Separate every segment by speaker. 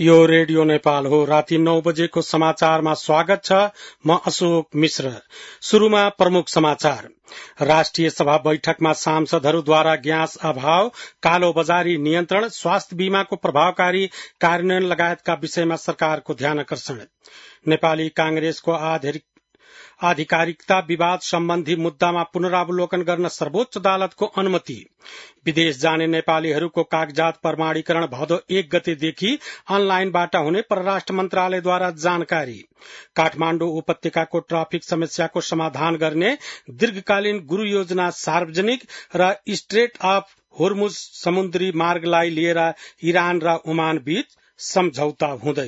Speaker 1: यो रेडियो नेपाल हो। राति 9 बजेको समाचारमा स्वागत छ। म अशोक मिश्र। शुरूमा प्रमुख समाचार। राष्ट्रिय सभा बैठकमा सांसदहरूद्वारा ग्यास अभाव, कालो बजारी नियन्त्रण, स्वास्थ्य बीमाको प्रभावकारी कार्यान्वयन लगायतका विषयमा सरकारको ध्यानकर्षण। नेपाली कांग्रेसको आधिकारिकता विवाद सम्बन्धी मुद्दामा पुनरावलोकन गर्न सर्वोच्च अदालतको अनुमति। विदेश जाने नेपालीहरूको कागजात प्रमाणीकरण भदौ 1 गतेदेखि अनलाइनबाट हुने परराष्ट्र मन्त्रालयद्वारा जानकारी। काठमाण्डु उपत्यकाको ट्राफिक समस्याको समाधान गर्ने दीर्घकालीन गुरू योजना सार्वजनिक र स्ट्रेट अफ होर्मुज समुद्री मार्गलाई लिएर इरान र ओमान बीच सम्झौता हुँदै।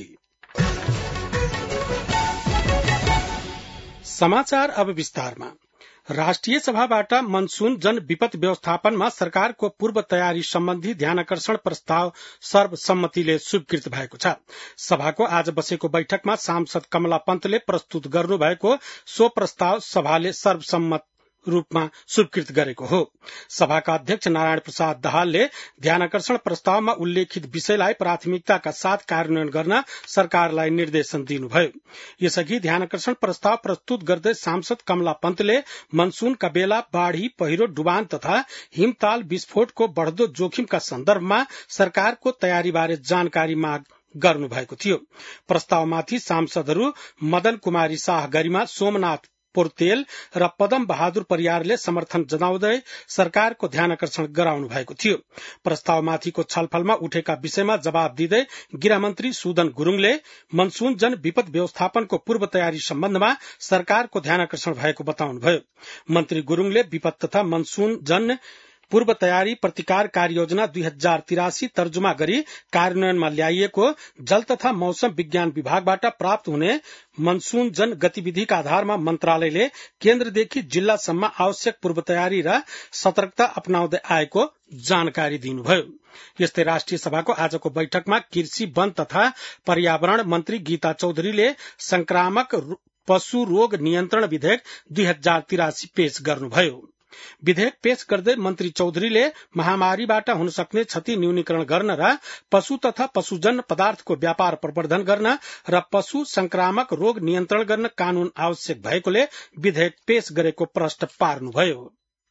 Speaker 1: समाचार अब विस्तारमा। राष्ट्रिय सभाबाट मनसून जन विपद व्यवस्थापनमा सरकारको पूर्व तयारी सम्बन्धी ध्यानकर्षण प्रस्ताव सर्वसम्मतिले स्वीकृत भएको छ। सभाको आज बसेको बैठकमा सांसद कमला पन्तले प्रस्तुत गर्नुभएको सो प्रस्ताव सभाले सर्वसम्मत रूपमा स्वीकृत गरेको हो। सभाका अध्यक्ष नारायण प्रसाद दाहालले ध्यानकर्षण प्रस्तावमा उल्लेखित विषयलाई प्राथमिकताका साथ कार्यान्वयन गर्न सरकारलाई निर्देशन दिनुभयो। यसअघि ध्यानकर्षण प्रस्ताव प्रस्तुत गर्दै सांसद कमला पन्तले मनसूनका बेला बाढ़ी, पहिरो, डुबान तथा हिमताल विस्फोटको बढ़दो जोखिमका सन्दर्भमा सरकारको तयारीबारे जानकारी माग गर्नुभएको थियो। प्रस्तावमाथि सांसदहरू मदन कुमारी शाह, गरिमा सोमनाथ पोर्तेल र पदम बहादुर परियारले समर्थन जनाउँदै सरकारको ध्यानकर्षण गराउनु भएको थियो। प्रस्तावमाथिको छलफलमा उठेका विषयमा जवाब दिँदै गृहमन्त्री सुदन गुरूङले मनसून जन विपद व्यवस्थापनको पूर्व तयारी सम्बन्धमा सरकारको ध्यानकर्षण भएको बताउनुभयो। मन्त्री गुरूङले विपद तथा मनसून जन पूर्व तयारी प्रतिकार कार्ययोजना 2083 तर्जुमा गरी कार्यान्वयनमा ल्याइएको जल तथा मौसम विज्ञान विभागबाट प्राप्त हुने मनसून जन गतिविधिका आधारमा मन्त्रालयले केन्द्रदेखि जिल्लासम्म आवश्यक पूर्व तयारी र सतर्कता अपनाउँदै आएको जानकारी दिनुभयो। यस्तै राष्ट्रिय सभाको आजको बैठकमा कृषि, वन तथा पर्यावरण मन्त्री गीता चौधरीले संक्रामक पशु रोग नियन्त्रण विधेयक 2083 पेश गर्नुभयो। विधेयक पेश गर्दै मन्त्री चौधरीले महामारीबाट हुन सक्ने क्षति न्यूनीकरण गर्न र पशु तथा पशुजन्य पदार्थको व्यापार प्रवर्धन गर्न र पशु संक्रामक रोग नियन्त्रण गर्न कानून आवश्यक भएकोले विधेयक पेश गरेको प्रश्न पार्नुभयो।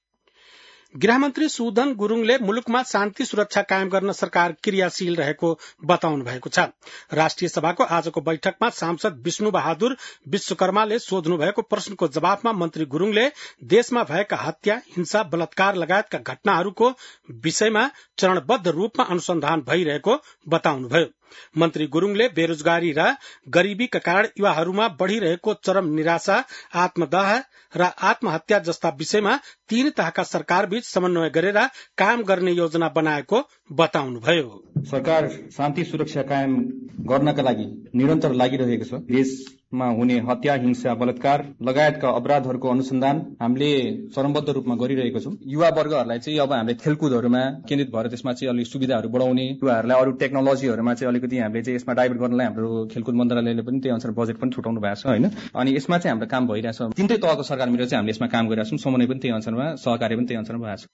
Speaker 1: गृहमन्त्री सुदन गुरूङले मुलुकमा शान्ति सुरक्षा कायम गर्न सरकार क्रियाशील रहेको बताउनु भएको छ। राष्ट्रिय सभाको आजको बैठकमा सांसद विष्णु बहादुर विश्वकर्माले सोध्नु भएको प्रश्नको जवाफमा मन्त्री गुरूङले देशमा भएका हत्या, हिंसा, बलात्कार लगायतका घटनाहरूको विषयमा चरणबद्ध रूपमा अनुसन्धान भइरहेको बताउनुभयो। मन्त्री गुरूङले बेरोजगारी र गरीबीका कारण युवाहरूमा बढ़िरहेको चरम निराशा, आत्मदाह र आत्महत्या जस्ता विषयमा 3 तहका सरकारबीच समन्वय गरेर काम गर्ने योजना बनाएको बताउनुभयो।
Speaker 2: सरकार शान्ति सुरक्षा कायम गर्नका लागि निरन्तर लागिरहेको छ। देशमा हुने हत्या, हिंसा, बलात्कार लगायतका अपराधहरूको अनुसन्धान हामीले चरणबद्ध रूपमा गरिरहेको छौं। युवा वर्गहरूलाई चाहिँ अब हामीले खेलकुदहरूमा केन्द्रित भएर त्यसमा चाहिँ अलिक सुविधाहरू बढाउने, युवाहरूलाई अरू टेक्नोलोजीहरूमा चाहिँ अलिकति हामीले चाहिँ यसमा डाइभर्ट गर्नलाई हाम्रो खेलकुद मन्त्रालयले पनि त्यही अनुसार बजेट पनि छुटाउनु भएको छ हैन। अनि यसमा चाहिँ हाम्रो काम भइरहेछ। 3टै तहको सरकार मिलेर चाहिँ हामीले यसमा काम गरिरहेछौं। समन्वय पनि त्यही अनुसारमा, सहकार्य पनि त्यही अनुसारमा भएको छ।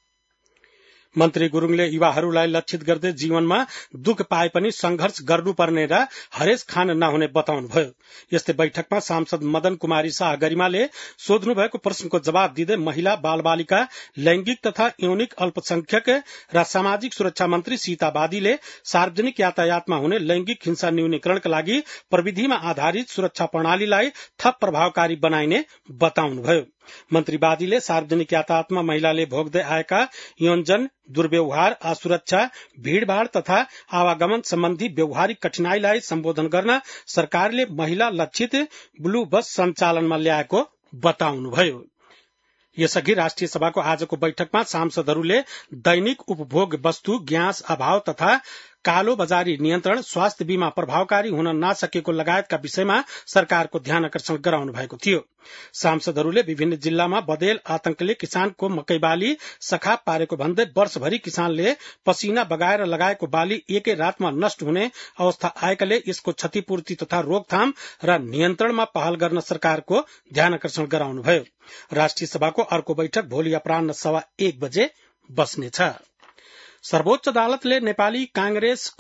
Speaker 1: मन्त्री गुरूङले युवाहरूलाई लक्षित गर्दै जीवनमा दुःख पाए पनि संघर्ष गर्नुपर्ने र हरेस खान नहुने बताउनुभयो। यस्तै बैठकमा सांसद मदन कुमारी शाह, गरिमाले सोध्नु भएको प्रश्नको जवाब दिँदै महिला, बालबालिका, लैंगिक तथा यौनिक अल्पसंख्यक र सामाजिक सुरक्षा मन्त्री सीता बादीले सार्वजनिक यातायातमा हुने लैंगिक हिंसा न्यूनीकरणका लागि प्रविधिमा आधारित सुरक्षा प्रणालीलाई थप प्रभावकारी बनाइने बताउनुभयो। मन्त्री बादीले सार्वजनिक यातायातमा महिलाले भोग्दै आएका यौनजन दुर्व्यवहार, असुरक्षा, भीड़भाड़ तथा आवागमन सम्बन्धी व्यवहारिक कठिनाईलाई सम्बोधन गर्न सरकारले महिला लक्षित ब्लू बस सञ्चालनमा ल्याएको बताउनुभयो। यसअघि राष्ट्रिय सभाको आजको बैठकमा सांसदहरूले दैनिक उपभोग वस्तु, ग्यास अभाव तथा कालो बजारी नियन्त्रण, स्वास्थ्य बीमा प्रभावकारी हुन नसकेको लगायतका विषयमा सरकारको ध्यानकर्षण गराउनु भएको थियो। सांसदहरूले विभिन्न जिल्लामा बदेल आतंकले किसानको मकै बाली सखाप पारेको भन्दै वर्षभरि किसानले पसिना बगाएर लगाएको बाली एकै रातमा नष्ट हुने अवस्था आएकाले यसको क्षतिपूर्ति तथा रोकथाम र नियन्त्रणमा पहल गर्न सरकारको ध्यानकर्षण गराउनुभयो। राष्ट्रिय सभाको अर्को बैठक भोलि अपराह्न 1:15 बजे बस्नेछ। सर्वोच्च अदालतले नेपाली कांग्रेसको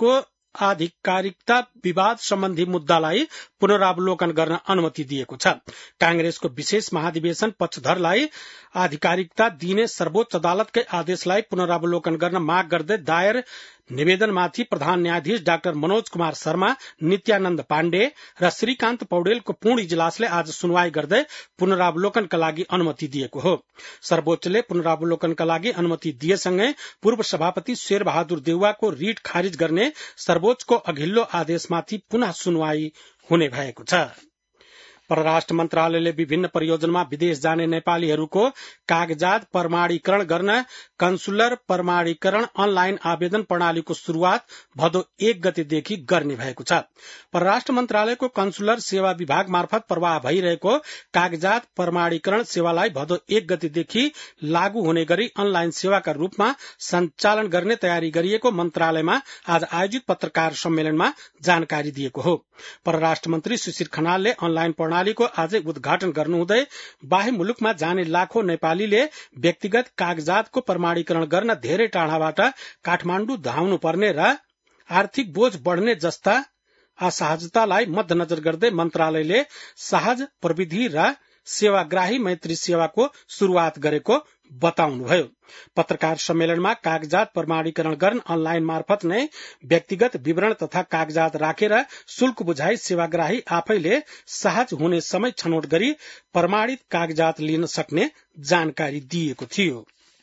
Speaker 1: आधिकारिकता विवाद सम्बन्धी मुद्दालाई पुनरावलोकन गर्न अनुमति दिएको छ। कांग्रेसको विशेष महाधिवेशन पक्षधरलाई आधिकारिकता दिने सर्वोच्च अदालतकै आदेशलाई पुनरावलोकन गर्न माग गर्दै दायर निवेदनमाथि प्रधान न्यायाधीश डाक्टर मनोज कुमार शर्मा, नित्यानन्द पाण्डे र श्रीकान्त पौडेलको पूर्ण इजलासले आज सुनवाई गर्दै पुनरावलोकनका लागि अनुमति दिएको हो। सर्वोच्चले पुनरावलोकनका लागि अनुमति दिएसँगै पूर्व सभापति शेरबहादुर देउवाको रिट खारिज गर्ने सर्वोच्चको अघिल्लो आदेशमाथि पुनः सुनवाई हुने भएको छ। परराष्ट्र मन्त्रालयले विभिन्न परियोजनामा विदेश जाने नेपालीहरूको कागजात प्रमाणीकरण गर्न कन्सुलर प्रमाणीकरण अनलाइन आवेदन प्रणालीको शुरूआत भदौ 1 गतेदेखि गर्ने भएको छ। परराष्ट्र मन्त्रालयको कन्सुलर सेवा विभाग मार्फत प्रवाह भइरहेको कागजात प्रमाणीकरण सेवालाई भदौ 1 गतेदेखि लागू हुने गरी अनलाइन सेवाका रूपमा सञ्चालन गर्ने तयारी गरिएको मन्त्रालयमा आज आयोजित पत्रकार सम्मेलनमा जानकारी दिएको हो। परराष्ट्र मन्त्री सुशील खनालले अनलाइन प्रणालीको आजै उद्घाटन गर्नुहुँदै बाह्य मुलुकमा जाने लाखौं नेपालीले व्यक्तिगत कागजातको प्रमाणीकरण गर्न धेरै टाढाबाट काठमाण्डु धाउनु पर्ने र आर्थिक बोझ बढ़ने जस्ता असहजतालाई मध्यनजर गर्दै मन्त्रालयले सहज प्रविधि र सेवाग्राही मैत्री सेवाको शुरूआत गरेको बताउनुभयो। पत्रकार सम्मेलनमा कागजात प्रमाणीकरण गर्न अनलाइन मार्फत नै व्यक्तिगत विवरण तथा कागजात राखेर शुल्क बुझाई सेवाग्राही आफैले सहज हुने समय छनौट गरी प्रमाणित कागजात लिन सक्ने जानकारी दिएको थियो।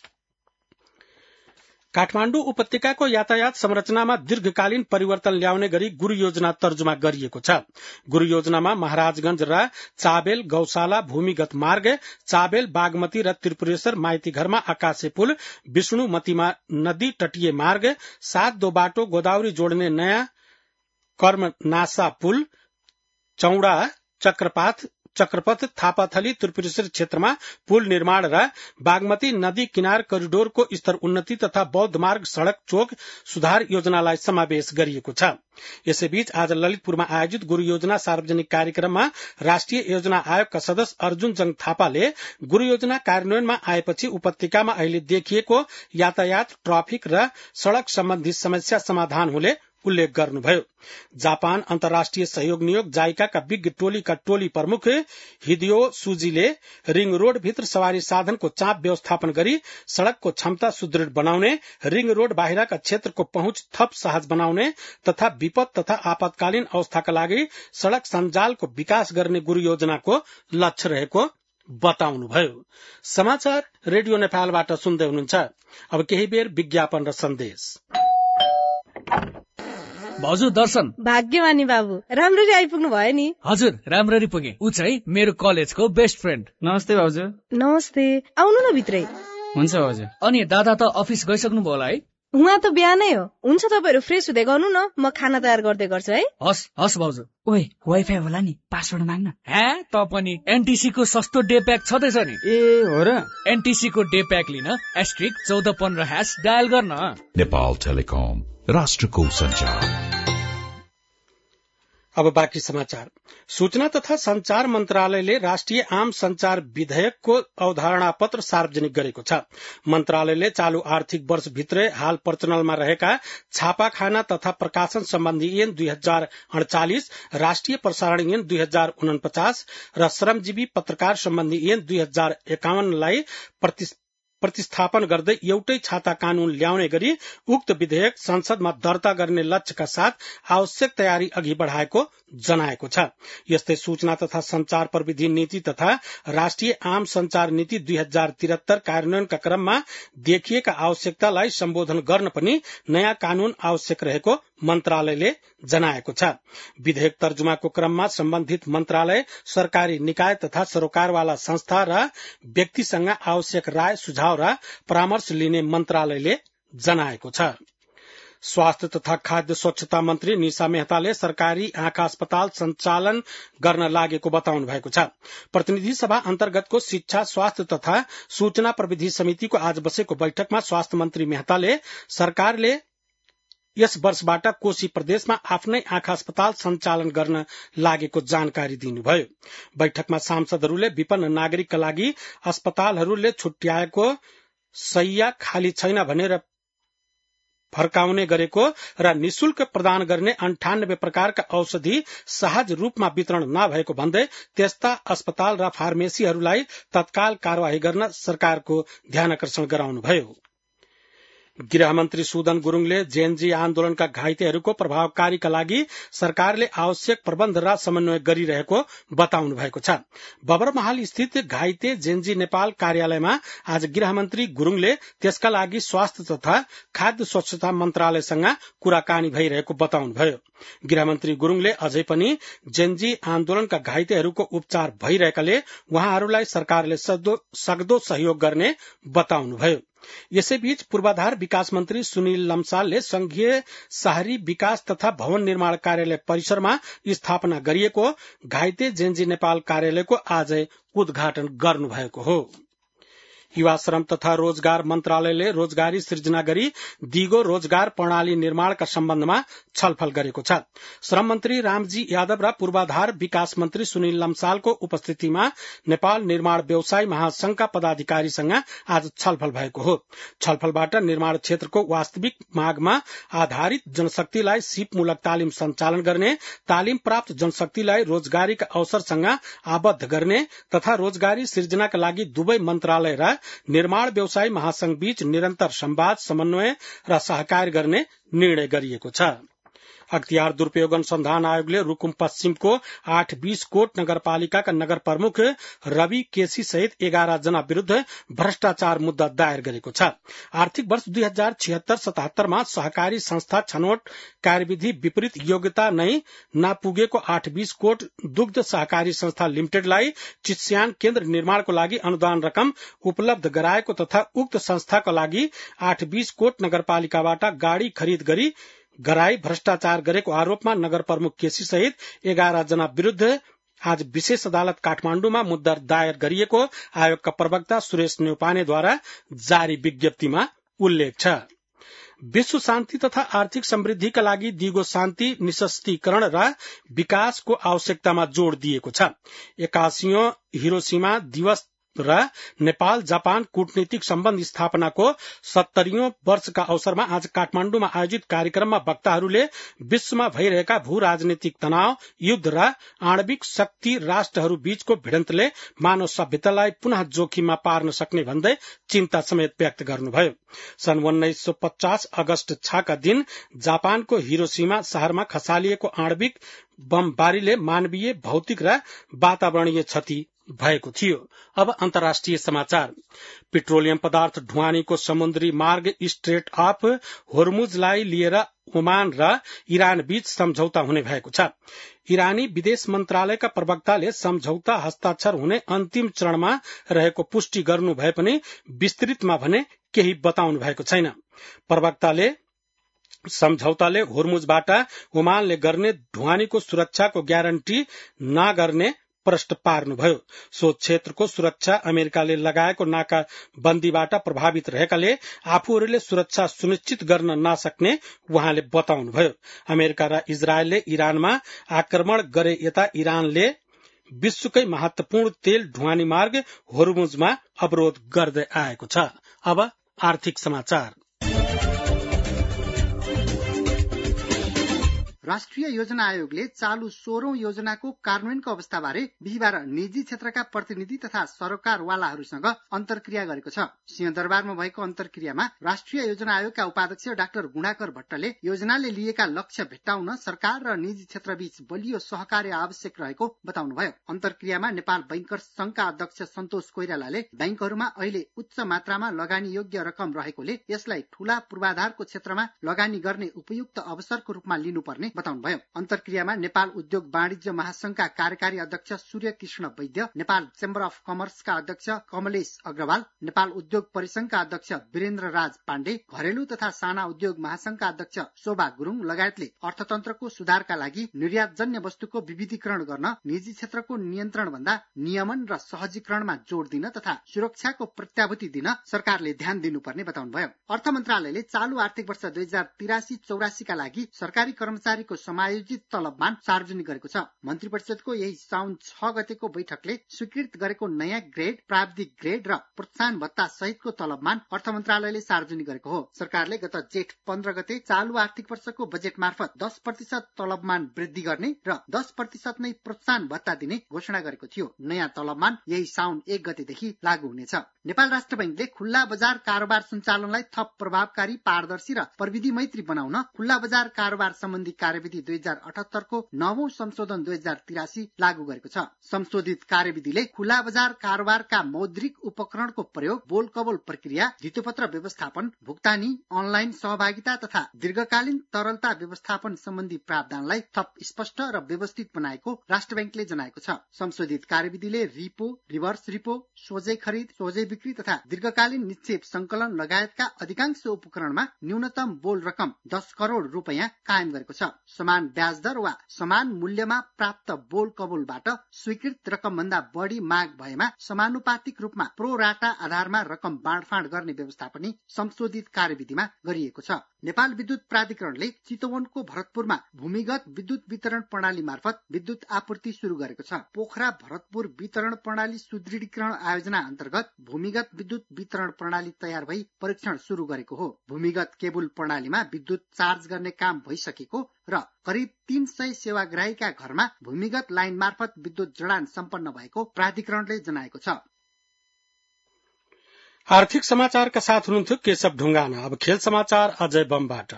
Speaker 1: काठमाण्डु उपत्यकाको यातायात संरचनामा दीर्घकालीन परिवर्तन ल्याउने गरी गुरु योजना तर्जुमा गरिएको छ। गुरु योजनामा महाराजगंज र चाबेल गौशाला भूमिगत मार्ग, चाबेल बागमती र त्रिपुरेश्वर माइतीघरमा आकाशे पुल, विष्णुमतीमा नदी तटीय मार्ग, 7-2 बाटो गोदावरी जोड्ने नयाँ कर्मनासा पुल, चौड़ा चक्रपथ थापाथली त्रिपुरेश्वर क्षेत्रमा पुल निर्माण र बागमती नदी किनार करिडोरको स्तर उन्नति तथा बौद्ध मार्ग सड़क चोक सुधार योजनालाई समावेश गरिएको छ। यसैबीच आज ललितपुरमा आयोजित गुरु योजना सार्वजनिक कार्यक्रममा राष्ट्रिय योजना आयोगका सदस्य अर्जुन जंग थापाले गुरु योजना कार्यान्वयनमा आएपछि उपत्यकामा अहिले देखिएको यातायात, ट्राफिक र सड़क सम्बन्धी समस्या समाधान हुने उल्लेख गर्नुभयो। जापान अन्तर्राष्ट्रिय सहयोग नियोग जाइकाका विज्ञ टोलीका टोली प्रमुख हिदियो सुजीले रिङ रोड भित्र सवारी साधनको चाप व्यवस्थापन गरी सड़कको क्षमता सुदृढ़ बनाउने, रिङ रोड बाहिरका क्षेत्रको पहुँच थप सहज बनाउने तथा विपद तथा आपतकालीन अवस्थाका लागि सड़क सञ्जालको विकास गर्ने गुरु योजनाको लक्ष्य रहेको बताउनुभयो। समाचार रेडियो नेपालबाट सुन्दै हुनुहुन्छ। अब केही बेर विज्ञापन र सन्देश।
Speaker 3: भाउजू दर्शन। भाग्यमानी बाबु, राम्ररी आइपुग्नु भयो नि।
Speaker 4: हजुर, राम्ररी पुगे। ऊ चाहिँ मेरो कलेजको बेस्ट फ्रेन्ड।
Speaker 3: नमस्ते भाउजू।
Speaker 5: नमस्ते, आउनु न भित्रै।
Speaker 3: हुन्छ भाउजू।
Speaker 4: अनि दादा त अफिस गइसक्नु भयो होला है?
Speaker 5: उहाँ त बिहानै हो। हुन्छ, तपाईहरु फ्रेस हुँदै गर्नु न, म खाना तयार गर्दै गर्छु है।
Speaker 4: हस् भाउजू।
Speaker 3: ओए, वाइफाई होला नि, पासवर्ड माग्न।
Speaker 4: हे, त पनि एनटीसी को सस्तो डे प्याक छदैछ नि।
Speaker 3: ए हो र?
Speaker 4: एनटीसी को डे प्याक लिन *1415# डायल गर्न।
Speaker 6: नेपाल टेलिकम, राष्ट्रको सञ्चार।
Speaker 1: अब बाँकी समाचार। सूचना तथा संचार मन्त्रालयले राष्ट्रिय आम संचार विधेयकको अवधारणा पत्र सार्वजनिक गरेको छ। मन्त्रालयले चालू आर्थिक वर्ष भित्रै हाल प्रचलनमा रहेका छापाखाना तथा प्रकाशन सम्बन्धी ऐन 2048, राष्ट्रिय प्रसारण ऐन 2049 र श्रमजीवी पत्रकार सम्बन्धी ऐन 2051 लाई प्रतिस्थापन गर्दै एउटै छाता कानून ल्याउने गरी उक्त विधेयक संसदमा दर्ता गर्ने लक्ष्यका साथ आवश्यक तयारी अघि बढ़ाएको जनाएको छ। यस्तै सूचना तथा संचार प्रविधि नीति तथा राष्ट्रिय आम संचार नीति 2073 कार्यान्वयनका क्रममा देखिएका आवश्यकतालाई सम्बोधन गर्न पनि नयाँ कानून आवश्यक रहेको मन्त्रालयले जनाएको छ। विधेयक तर्जुमाको क्रममा सम्बन्धित मन्त्रालय, सरकारी निकाय तथा सरोकारवाला संस्था र व्यक्तिसँग आवश्यक राय, सुझाव र परामर्श लिने मन्त्रालयले जनाएको छ। स्वास्थ्य तथा खाद्य स्वच्छता मन्त्री निशा मेहताले सरकारी आँखा अस्पताल सञ्चालन गर्न लागेको बताउनु भएको छ। प्रतिनिधि सभा अन्तर्गतको शिक्षा, स्वास्थ्य तथा सूचना प्रविधि समितिको आज बसेको बैठकमा स्वास्थ्य मन्त्री मेहताले सरकारले यस वर्षबाट कोशी प्रदेशमा आफ्नै आँखा अस्पताल सञ्चालन गर्न लागेको जानकारी दिनुभयो। बैठकमा सांसदहरूले विपन्न नागरिकका लागि अस्पतालहरूले छुट्याएको शैय्या खाली छैन भनेर फर्काउने गरेको र निशुल्क प्रदान गर्ने 98 प्रकारका औषधि सहज रूपमा वितरण नभएको भन्दै त्यस्ता अस्पताल र फार्मेसीहरूलाई तत्काल कार्यवाही गर्न सरकारको ध्यानकर्षण गराउनुभयो। गृहमन्त्री सुदन गुरूङले जेएनजी आन्दोलनका घाइतेहरूको प्रभावकारीका लागि सरकारले आवश्यक प्रबन्ध र समन्वय गरिरहेको बताउनु भएको छ। बबरमहाल स्थित घाइते जेएनजी नेपाल कार्यालयमा आज गृहमन्त्री गुरूङले त्यसका लागि स्वास्थ्य तथा खाद्य स्वच्छता मन्त्रालयसँग कुराकानी भइरहेको बताउनुभयो। गृहमन्त्री गुरूङले अझै पनि जेएनजी आन्दोलनका घाइतेहरूको उपचार भइरहेकाले उहाँहरूलाई सरकारले सक्दो सहयोग गर्ने बताउनुभयो। यसैबीच पूर्वाधार विकास मन्त्री सुनिल लम्सालले संघीय शहरी विकास तथा भवन निर्माण कार्यालय परिसरमा स्थापना गरिएको घाइते जेएनजी नेपाल कार्यालयको आज उद्घाटन गर्नुभएको हो। युवा श्रम तथा रोजगार मन्त्रालयले रोजगारी सृजना गरी दिगो रोजगार प्रणाली निर्माणका सम्बन्धमा छलफल गरेको छ। श्रम मन्त्री रामजी यादव र पूर्वाधार विकास मन्त्री सुनिल लम्सालको उपस्थितिमा नेपाल निर्माण व्यवसाय महासंघका पदाधिकारीसँग आज छलफल भएको हो। छलफलबाट निर्माण क्षेत्रको वास्तविक मागमा आधारित जनशक्तिलाई सिपमूलक तालिम सञ्चालन गर्ने, तालिम प्राप्त जनशक्तिलाई रोजगारीका अवसरसँग आबद्ध गर्ने तथा रोजगारी सृजनाका लागि दुवै मन्त्रालय र निर्माण व्यवसाय महासंघ बीच निरन्तर संवाद, समन्वय र सहकार्य गर्ने निर्णय गरिएको छ। अख्तियार दुरूपयोग अनुसन्धान आयोगले रुकुम पश्चिमको 8-20 कोट नगरपालिकाका नगर प्रमुख रवि केसी सहित 11 जना विरूद्ध भ्रष्टाचार मुद्दा दायर गरेको छ। आर्थिक वर्ष 2076-77 मा सहकारी संस्था छनौट कार्यविधि विपरीत योग्यता नै नपुगेको 8-20 कोट दुग्ध सहकारी संस्था लिमिटेडलाई चिस्यान केन्द्र निर्माणको लागि अनुदान रकम उपलब्ध गराएको तथा उक्त संस्थाका लागि 8-20 कोट नगरपालिकाबाट गाड़ी खरिद गराई भ्रष्टाचार गरेको आरोपमा नगर प्रमुख केसी सहित 11 जना विरूद्ध आज विशेष अदालत काठमाण्डुमा मुद्दा दायर गरिएको आयोगका प्रवक्ता सुरेश न्यौपानेद्वारा जारी विज्ञप्तिमा उल्लेख छ। विश्व शान्ति तथा आर्थिक समृद्धिका लागि दिगो शान्ति, निशस्त्रीकरण र विकासको आवश्यकतामा जोड़ दिएको छ। 81औं हिरोशिमा दिवस र नेपाल जापान कूटनीतिक सम्बन्ध स्थापनाको 70औं वर्षका अवसरमा आज काठमाण्डुमा आयोजित कार्यक्रममा वक्ताहरूले विश्वमा भइरहेका भू राजनीतिक तनाव, युद्ध र आणविक शक्ति राष्ट्रहरू बीचको भिडन्तले मानव सभ्यतालाई पुनः जोखिममा पार्न सक्ने भन्दै चिन्ता समेत व्यक्त गर्नुभयो। सन् 1950 अगस्त 6 का दिन जापानको हिरोशिमा शहरमा खसालिएको आणविक बमबारीले मानवीय, भौतिक र वातावरणीय क्षति भएको थियो। अब अन्तर्राष्ट्रिय समाचार। पेट्रोलियम पदार्थ ढुवानीको समुद्री मार्ग स्ट्रेट अफ होर्मुजलाई लिएर ओमान र इरान बीच सम्झौता हुने भएको छ। इरानी विदेश मन्त्रालयका प्रवक्ताले सम्झौता हस्ताक्षर हुने अन्तिम चरणमा रहेको पुष्टि गर्नु भए पनि विस्तृतमा भने केही बताउनु भएको छैन। प्रवक्ताले सम्झौताले होर्मुजबाट ओमानले गर्ने ढुवानीको सुरक्षाको ग्यारेन्टी नगर्ने प्रश्न पार्नुभयो। सो क्षेत्रको सुरक्षा अमेरिकाले लगाएको नाकाबन्दीबाट प्रभावित रहेकाले आफूहरूले सुरक्षा सुनिश्चित गर्न नसक्ने उहाँले बताउनुभयो। अमेरिका र इजरायलले इरानमा आक्रमण गरे यता इरानले विश्वकै महत्वपूर्ण तेल ढुवानी मार्ग होर्मुजमा अवरोध गर्दै आएको छ। अब आर्थिक समाचार।
Speaker 7: राष्ट्रिय योजना आयोगले चालू 16औं योजनाको कार्यान्वयनको अवस्थाबारे बिहिबार निजी क्षेत्रका प्रतिनिधि तथा सरकारवालाहरूसँग अन्तर्क्रिया गरेको छ। सिंहदरबारमा भएको अन्तर्क्रियामा राष्ट्रिय योजना आयोगका उपाध्यक्ष डाक्टर गुणाकर भट्टले योजनाले लिएका लक्ष्य भेट्टाउन सरकार र निजी क्षेत्रबीच बलियो सहकार्य आवश्यक रहेको बताउनुभयो। अन्तर्क्रियामा नेपाल बैंकर्स संघका अध्यक्ष सन्तोष कोइरालाले बैंकहरूमा अहिले उच्च मात्रामा लगानी योग्य रकम रहेकोले यसलाई ठूला पूर्वाधारको क्षेत्रमा लगानी गर्ने उपयुक्त अवसरको रूपमा लिनुपर्ने बताउनुभयो। अन्तर्क्रियामा नेपाल उद्योग वाणिज्य महासंघका कार्यकारी अध्यक्ष सूर्य कृष्ण वैद्य, नेपाल चेम्बर अफ कमर्सका अध्यक्ष कमलेश अग्रवाल, नेपाल उद्योग परिसंघका अध्यक्ष वीरेन्द्र राज पाण्डे, घरेलु तथा साना उद्योग महासंघका अध्यक्ष शोभा गुरुङ लगायतले अर्थतन्त्रको सुधारका लागि निर्यातजन्य वस्तुको विविधीकरण गर्न निजी क्षेत्रको नियन्त्रण भन्दा नियमन र सहजीकरणमा जोड़ दिन तथा सुरक्षाको प्रत्याभूति दिन सरकारले ध्यान दिनुपर्ने बताउनुभयो। अर्थ मन्त्रालयले चालू आर्थिक वर्ष 2083-84 का लागि सरकारी कर्मचारी नेपालीको समायोजित तलबमान सार्वजनिक गरेको छ। मन्त्री परिषदको यही साउन 6 गतेको बैठकले स्वीकृत गरेको नयाँ ग्रेड, प्राविधिक ग्रेड र प्रोत्साहन भत्ता सहितको तलबमान अर्थ मन्त्रालयले सार्वजनिक गरेको हो। सरकारले गत जेठ 15 गते चालू आर्थिक वर्षको बजेट मार्फत 10% तलबमान वृद्धि गर्ने र 10% नै प्रोत्साहन भत्ता दिने घोषणा गरेको थियो। नयाँ तलबमान यही साउन 1 गतेदेखि लागू हुनेछ। नेपाल राष्ट्र बैंकले खुल्ला बजार कारोबार सञ्चालनलाई थप प्रभावकारी, पारदर्शी र प्रविधि मैत्री बनाउन खुल्ला बजार कारोबार सम्बन्धी कार्यविधि 2078 को 9औं संशोधन 2083 लागू गरेको छ। संशोधित कार्यविधिले खुल्ला बजार कारोबारका मौद्रिक उपकरणको प्रयोग, बोल कबोल प्रक्रिया, धितोपत्र व्यवस्थापन, भुक्तानी, अनलाइन सहभागिता तथा दीर्घकालीन तरलता व्यवस्थापन सम्बन्धी प्रावधानलाई थप स्पष्ट र व्यवस्थित बनाएको राष्ट्र बैंकले जनाएको छ। संशोधित कार्यविधिले रिपो, रिभर्स रिपो, सोझै खरिद, सोझै बिक्री तथा दीर्घकालीन निक्षेप संकलन लगायतका अधिकांश उपकरणमा न्यूनतम बोल रकम 10 करोड़ रुपैयाँ कायम गरेको छ। समान ब्याज दर वा समान मूल्यमा प्राप्त बोल कबोलबाट स्वीकृत रकम भन्दा बढी माग भएमा समानुपातिक रूपमा प्रो राटा आधारमा रकम बाँडफाँड गर्ने व्यवस्था पनि संशोधित कार्यविधिमा गरिएको छ। नेपाल विद्युत प्राधिकरणले चितवनको भरतपुरमा भूमिगत विद्युत वितरण प्रणाली मार्फत विद्युत आपूर्ति शुरू गरेको छ। पोखरा भरतपुर वितरण प्रणाली सुदृढीकरण आयोजना अन्तर्गत भूमिगत विद्युत वितरण प्रणाली तयार भई परीक्षण शुरू गरेको हो। भूमिगत केबुल प्रणालीमा विद्युत चार्ज गर्ने काम भइसकेको र करिब 300 सेवाग्राहीका घरमा भूमिगत लाइन मार्फत विद्युत जडान सम्पन्न भएको प्राधिकरणले जनाएको छ।
Speaker 1: आर्थिक समाचारका साथ हुनुहुन्थ्यो केशव ढुङ्गाना। अब खेल समाचार अजय बमबाट।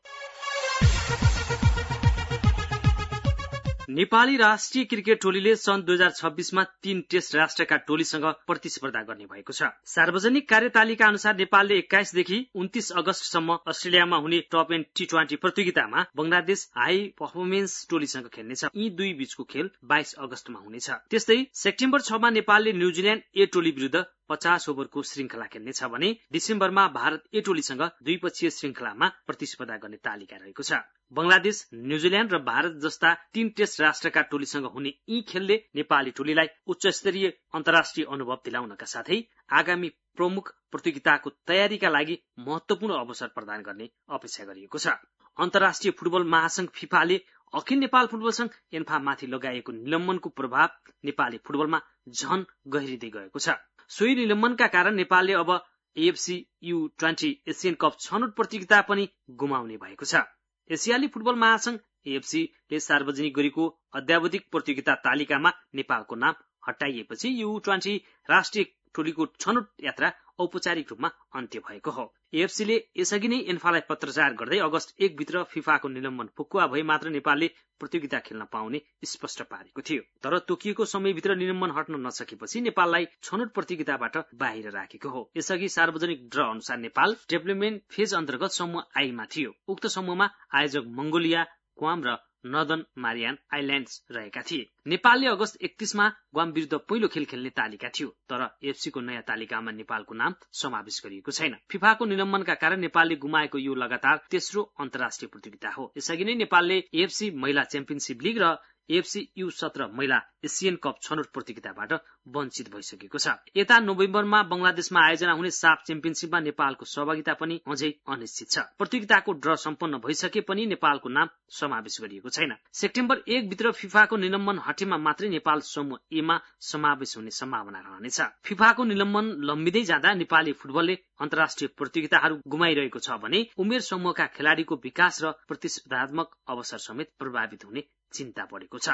Speaker 8: नेपाली राष्ट्रिय क्रिकेट टोलीले सन् 2026 मा 3 टेस्ट राष्ट्रका टोलीसँग प्रतिस्पर्धा गर्ने भएको छ। सार्वजनिक कार्यतालिका अनुसार नेपालले 21 देखि 29 अगस्तसम्म अस्ट्रेलियामा हुने टप एन्ड T20 प्रतियोगितामा बंगलादेश हाई पर्फर्मेन्स टोलीसँग खेल्नेछ। यी दुई बीचको खेल 22 अगस्तमा हुनेछ। त्यस्तै सेप्टेम्बर 6 मा नेपालले न्यूजील्याण्ड ए टोली विरुद्ध 50 ओभरको श्रृंखला खेल्नेछ भने डिसेम्बरमा भारत ए टोलीसँग द्विपक्षीय श्रृंखलामा प्रतिस्पर्धा गर्ने तालिका रहेको छ। बंगलादेश, न्यूजील्याण्ड र भारत जस्ता 3 टेस्ट राष्ट्रका टोलीसँग हुने यी खेलले नेपाली टोलीलाई उच्च स्तरीय अन्तर्राष्ट्रिय अनुभव दिलाउनका साथै आगामी प्रमुख प्रतियोगिताको तयारीका लागि महत्वपूर्ण अवसर प्रदान गर्ने अपेक्षा गरिएको छ। अन्तर्राष्ट्रिय फुटबल महासंघ फिफाले अखिल नेपाल फुटबल संघ एन्फामाथि लगाएको निलम्बनको प्रभाव नेपाली फुटबलमा झन गहिरिँदै गएको छ। सोही निलम्बनका कारण नेपालले अब AFC U20 एसियन कप छनौट प्रतियोगिता पनि गुमाउने भएको छ। एसियाली फुटबल महासंघ AFC ले सार्वजनिक गरेको अद्यावधिक प्रतियोगिता तालिकामा नेपालको नाम हटाइएपछि U20 राष्ट्रिय टोलीको छनौट यात्रा औपचारिक रूपमा अन्त्य भएको हो। AFC ले यसअघि नै एन्फालाई पत्रचार गर्दै अगस्त 1 भित्र फिफाको निलम्बन फुकुवा भए मात्र नेपालले प्रतियोगिता खेल्न पाउने स्पष्ट पारेको थियो। तर तोकिएको समयभित्र निलम्बन हट्न नसकेपछि नेपाललाई छनौट प्रतियोगिताबाट बाहिर राखेको हो। यसअघि सार्वजनिक ड्र अनुसार नेपाल डेभलपमेन्ट फेज अन्तर्गत समूह आईमा थियो। उक्त समूहमा आयोजक मंगोलिया, ग्वाम र नर्दर्न मारियान आइल्याण्ड्स रहेका थिए। नेपालले अगस्त 31 मा ग्वाम विरुद्ध पहिलो खेल खेल्ने तालिका थियो, तर AFC को नयाँ तालिकामा नेपालको नाम समावेश गरिएको छैन। फिफाको निलम्बनका कारण नेपालले गुमाएको यो लगातार तेस्रो अन्तर्राष्ट्रिय प्रतियोगिता हो। यसअघि नै नेपालले AFC महिला च्याम्पियनशिप लीग र AFC U17 महिला एसियन कप छनौट प्रतियोगिताबाट वञ्चित भइसकेको छ। यता नोभेम्बरमा बंगलादेशमा आयोजना हुने साफ च्याम्पियनशिपमा नेपालको सहभागिता पनि अझै अनिश्चित छ। प्रतियोगिताको ड्र सम्पन्न भइसके पनि नेपालको नाम समावेश गरिएको छैन। सेप्टेम्बर 1 भित्र फिफाको निलम्बन हटेमा मात्रै नेपाल समूह ए मा समावेश हुने सम्भावना रहनेछ। फिफाको निलम्बन लम्बिँदै जाँदा नेपाली फुटबलले अन्तर्राष्ट्रिय प्रतियोगिताहरू गुमाइरहेको छ भने उमेर समूहका खेलाडीको विकास र प्रतिस्पर्धात्मक अवसर समेत प्रभावित हुने चिन्ता बढेको छ।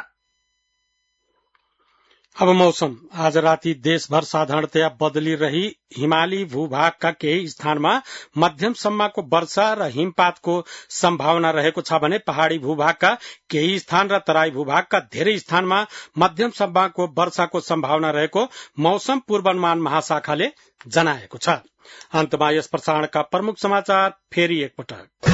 Speaker 1: अब मौसम। आज राति देशभर साधारणतया बदली रही हिमाली भूभागका केही स्थानमा मध्यम सम्मको वर्षा र हिमपातको सम्भावना रहेको छ भने पहाड़ी भूभागका केही स्थान र तराई भूभागका धेरै स्थानमा मध्यम सम्मको वर्षाको सम्भावना रहेको मौसम पूर्वानुमान महाशाखाले जनाएको छ। अन्तमा यस प्रसारणका प्रमुख समाचार फेरि एकपटक।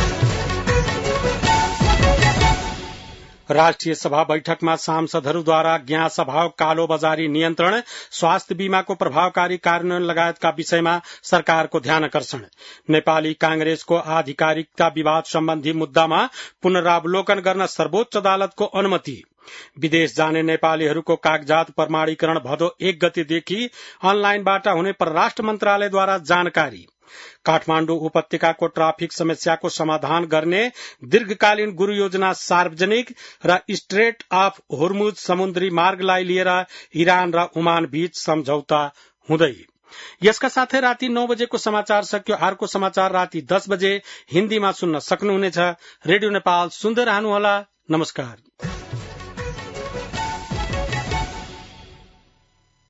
Speaker 1: राष्ट्रिय सभा बैठकमा सांसदहरूद्वारा ग्यास अभाव, कालो बजारी नियन्त्रण, स्वास्थ्य बीमाको प्रभावकारी कार्यान्वयन लगायतका विषयमा सरकारको ध्यानकर्षण। नेपाली कांग्रेसको आधिकारिकता विवाद सम्बन्धी मुद्दामा पुनरावलोकन गर्न सर्वोच्च अदालतको अनुमति। विदेश जाने नेपालीहरूको कागजात प्रमाणीकरण भदौ 1 गतेदेखि अनलाइनबाट हुने परराष्ट्र मन्त्रालयद्वारा जानकारी। काठमाडौँ उपत्यकाको ट्राफिक समस्याको समाधान गर्ने दीर्घकालीन गुरू योजना सार्वजनिक र स्ट्रेट अफ होर्मुज समुद्री मार्गलाई लिएर इरान र ओमान बीच सम्झौता हुँदै। यसका साथै राति 9 बजेको समाचार सकियो। अर्को समाचार राति 10 बजे हिन्दीमा सुन्न सक्नुहुनेछ। रेडियो नेपाल सुन्दै रहनुहोला। नमस्कार।